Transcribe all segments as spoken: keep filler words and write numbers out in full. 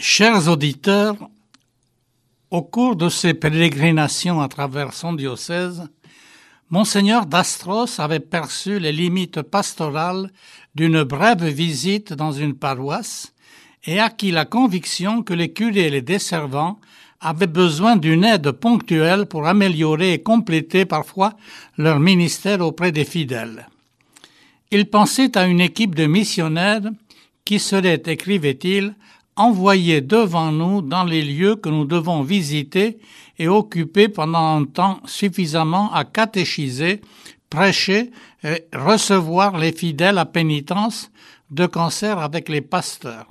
Chers auditeurs, au cours de ses pérégrinations à travers son diocèse, Monseigneur d'Astros avait perçu les limites pastorales d'une brève visite dans une paroisse et acquis la conviction que les curés et les desservants avaient besoin d'une aide ponctuelle pour améliorer et compléter parfois leur ministère auprès des fidèles. Il pensait à une équipe de missionnaires qui serait, écrivait-il, envoyés devant nous dans les lieux que nous devons visiter et occuper pendant un temps suffisamment à catéchiser, prêcher et recevoir les fidèles à pénitence de concert avec les pasteurs.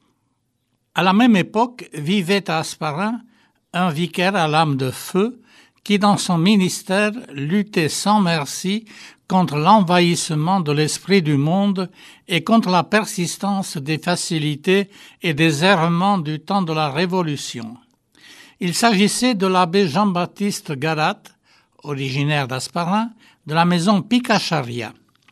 À la même époque, vivait à Hasparren un vicaire à l'âme de feu qui, dans son ministère, luttait sans merci contre l'envahissement de l'esprit du monde et contre la persistance des facilités et des errements du temps de la Révolution. Il s'agissait de l'abbé Jean-Baptiste Garat, originaire d'Hasparren, de la maison Picacharia.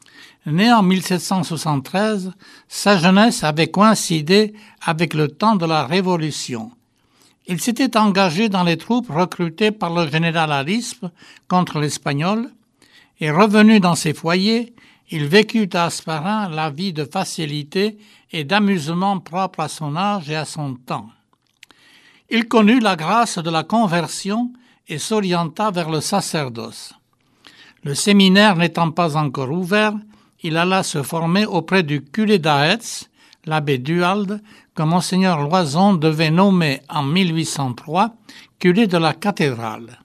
Né en mille sept cent soixante-treize, sa jeunesse avait coïncidé avec le temps de la Révolution. Il s'était engagé dans les troupes recrutées par le général Arispe contre l'Espagnol, et revenu dans ses foyers, il vécut à Hasparren la vie de facilité et d'amusement propre à son âge et à son temps. Il connut la grâce de la conversion et s'orienta vers le sacerdoce. Le séminaire n'étant pas encore ouvert, il alla se former auprès du curé d'Aetz, l'abbé Duhalde, que Monseigneur Loison devait nommer en mille huit cent trois curé de la cathédrale.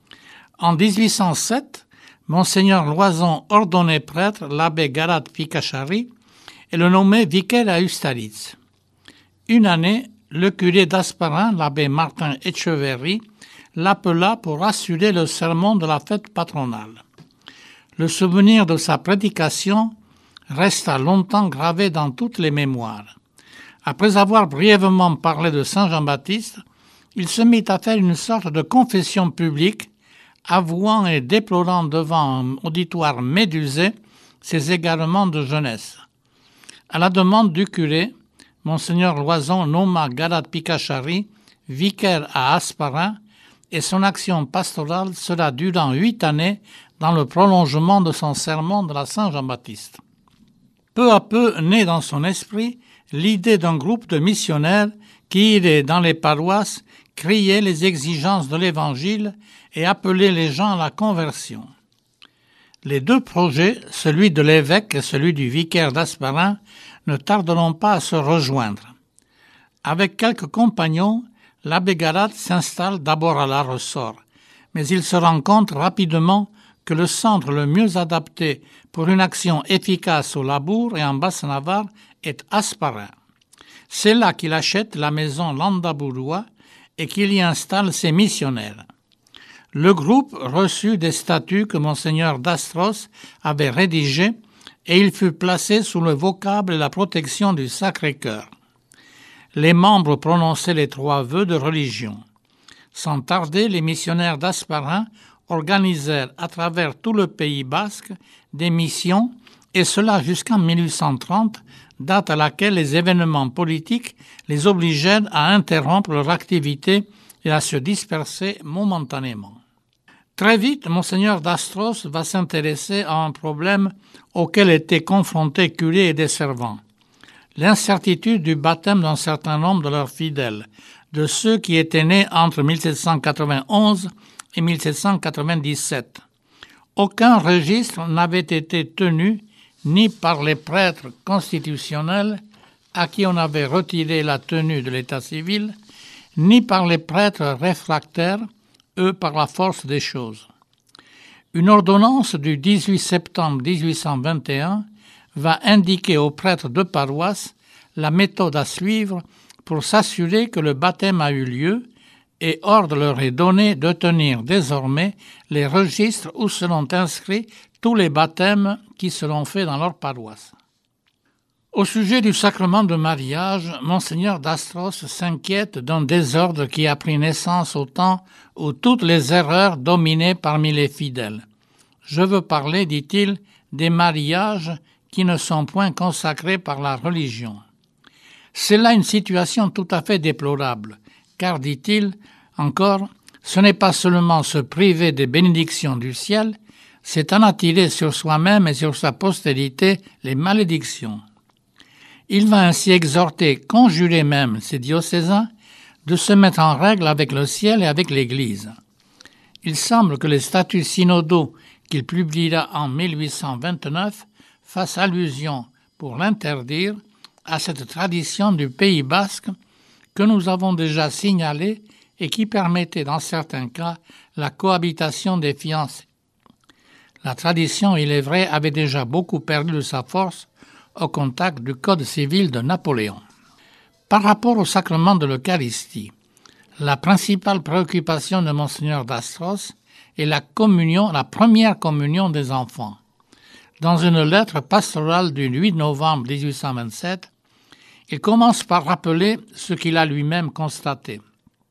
En dix-huit cent sept, Monseigneur Loison ordonnait prêtre l'abbé Garat Picacharie et le nommait vicaire à Ustaritz. Une année, le curé d'Hasparren, l'abbé Martin Etcheverry, l'appela pour assurer le sermon de la fête patronale. Le souvenir de sa prédication resta longtemps gravé dans toutes les mémoires. Après avoir brièvement parlé de Saint Jean-Baptiste, il se mit à faire une sorte de confession publique, avouant et déplorant devant un auditoire médusé ses égarements de jeunesse. À la demande du curé, Monseigneur Loison nomma Garat Picacharie vicaire à Hasparren et son action pastorale sera durant huit années dans le prolongement de son sermon de la Saint-Jean-Baptiste. Peu à peu naît dans son esprit l'idée d'un groupe de missionnaires qui irait dans les paroisses crier les exigences de l'Évangile et appeler les gens à la conversion. Les deux projets, celui de l'évêque et celui du vicaire d'Hasparren, ne tarderont pas à se rejoindre. Avec quelques compagnons, l'abbé Garat s'installe d'abord à la Ressort, mais il se rend compte rapidement que le centre le mieux adapté pour une action efficace au Labour et en Basse-Navarre est Hasparren. C'est là qu'il achète la maison Landabourois et qu'il y installe ses missionnaires. Le groupe reçut des statuts que Monseigneur d'Astros avait rédigés et il fut placé sous le vocable et la protection du Sacré-Cœur. Les membres prononçaient les trois vœux de religion. Sans tarder, les missionnaires d'Hasparren organisèrent à travers tout le Pays basque des missions, et cela jusqu'en mille huit cent trente, date à laquelle les événements politiques les obligèrent à interrompre leur activité et à se disperser momentanément. Très vite, Monseigneur d'Astros va s'intéresser à un problème auquel étaient confrontés curés et desservants. L'incertitude du baptême d'un certain nombre de leurs fidèles, de ceux qui étaient nés entre mille sept cent quatre-vingt-onze et mille sept cent quatre-vingt-dix-sept. Aucun registre n'avait été tenu ni par les prêtres constitutionnels à qui on avait retiré la tenue de l'état civil, ni par les prêtres réfractaires, eux par la force des choses. Une ordonnance du dix-huit septembre mille huit cent vingt et un va indiquer aux prêtres de paroisse la méthode à suivre pour s'assurer que le baptême a eu lieu, et ordre leur est donné de tenir désormais les registres où seront inscrits tous les baptêmes qui seront faits dans leur paroisse. Au sujet du sacrement de mariage, Monseigneur d'Astros s'inquiète d'un désordre qui a pris naissance au temps où toutes les erreurs dominaient parmi les fidèles. Je veux parler, dit-il, des mariages qui ne sont point consacrés par la religion. C'est là une situation tout à fait déplorable, car, dit-il encore, ce n'est pas seulement se priver des bénédictions du ciel, c'est en attirer sur soi-même et sur sa postérité les malédictions. Il va ainsi exhorter, conjurer même ses diocésains, de se mettre en règle avec le ciel et avec l'Église. Il semble que les statuts synodaux qu'il publiera en mille huit cent vingt-neuf fassent allusion, pour l'interdire, à cette tradition du Pays basque que nous avons déjà signalée et qui permettait dans certains cas la cohabitation des fiancés. La tradition, il est vrai, avait déjà beaucoup perdu de sa force au contact du Code civil de Napoléon. Par rapport au sacrement de l'Eucharistie, la principale préoccupation de Monseigneur d'Astros est la communion, la première communion des enfants. Dans une lettre pastorale du huit novembre dix-huit cent vingt-sept, il commence par rappeler ce qu'il a lui-même constaté.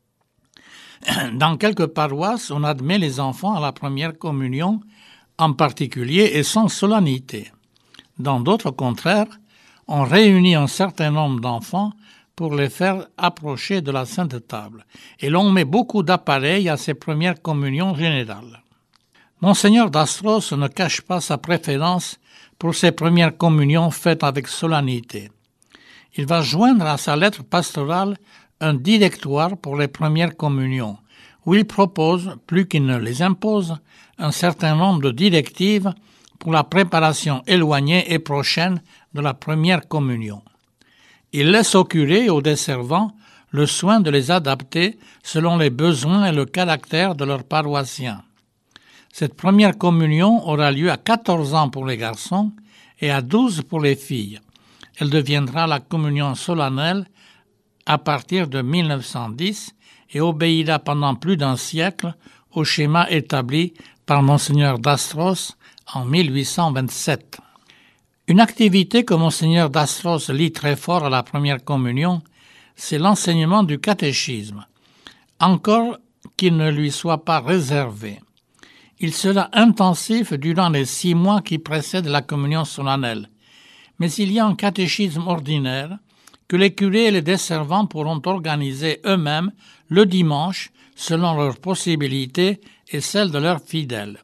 Dans quelques paroisses, on admet les enfants à la première communion, en particulier et sans solennité. Dans d'autres, au contraire, on réunit un certain nombre d'enfants pour les faire approcher de la Sainte Table, et l'on met beaucoup d'appareils à ces premières communions générales. Monseigneur d'Astros ne cache pas sa préférence pour ces premières communions faites avec solennité. Il va joindre à sa lettre pastorale un directoire pour les premières communions, où il propose, plus qu'il ne les impose, un certain nombre de directives pour la préparation éloignée et prochaine de la première communion. Il laisse au curé et aux desservants le soin de les adapter selon les besoins et le caractère de leurs paroissiens. Cette première communion aura lieu à quatorze ans pour les garçons et à douze pour les filles. Elle deviendra la communion solennelle à partir de mille neuf cent dix et obéira pendant plus d'un siècle au schéma établi par Monseigneur d'Astros en mille huit cent vingt-sept. Une activité que Monseigneur d'Astros lie très fort à la première communion, c'est l'enseignement du catéchisme, encore qu'il ne lui soit pas réservé. Il sera intensif durant les six mois qui précèdent la communion solennelle, mais il y a un catéchisme ordinaire que les curés et les desservants pourront organiser eux-mêmes le dimanche selon leurs possibilités et celles de leurs fidèles.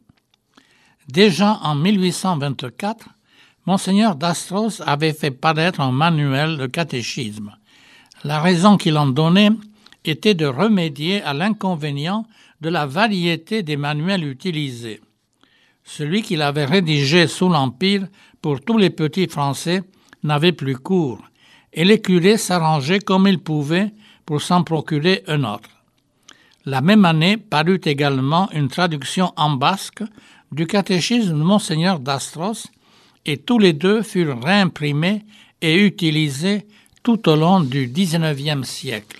Déjà en mille huit cent vingt-quatre, Monseigneur d'Astros avait fait paraître un manuel de catéchisme. La raison qu'il en donnait était de remédier à l'inconvénient de la variété des manuels utilisés. Celui qu'il avait rédigé sous l'Empire pour tous les petits Français n'avait plus cours, et les curés s'arrangeaient comme ils pouvaient pour s'en procurer un autre. La même année parut également une traduction en basque du catéchisme de Monseigneur d'Astros, et tous les deux furent réimprimés et utilisés tout au long du dix-neuvième siècle.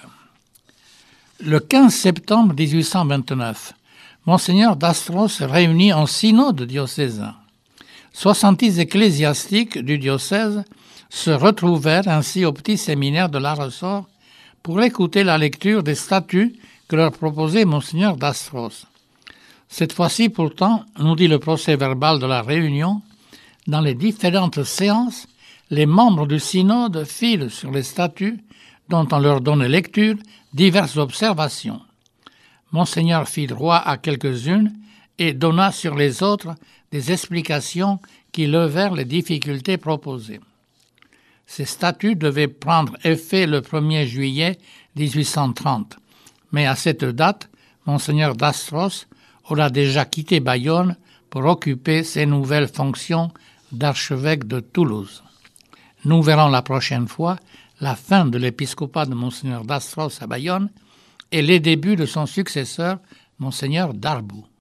Le quinze septembre dix-huit cent vingt-neuf, Monseigneur d'Astros réunit un synode diocésain. soixante-dix ecclésiastiques du diocèse se retrouvèrent ainsi au petit séminaire de La Ressort pour écouter la lecture des statuts que leur proposait Monseigneur d'Astros. Cette fois-ci, pourtant, nous dit le procès-verbal de la réunion, dans les différentes séances, les membres du synode firent sur les statuts, dont on leur donnait lecture, diverses observations. Monseigneur fit droit à quelques-unes et donna sur les autres des explications qui levèrent les difficultés proposées. Ces statuts devaient prendre effet le premier juillet dix-huit cent trente, mais à cette date, Monseigneur d'Astros aura déjà quitté Bayonne pour occuper ses nouvelles fonctions d'archevêque de Toulouse. Nous verrons la prochaine fois la fin de l'épiscopat de Monseigneur d'Astros à Bayonne et les débuts de son successeur, Monseigneur d'Arboux.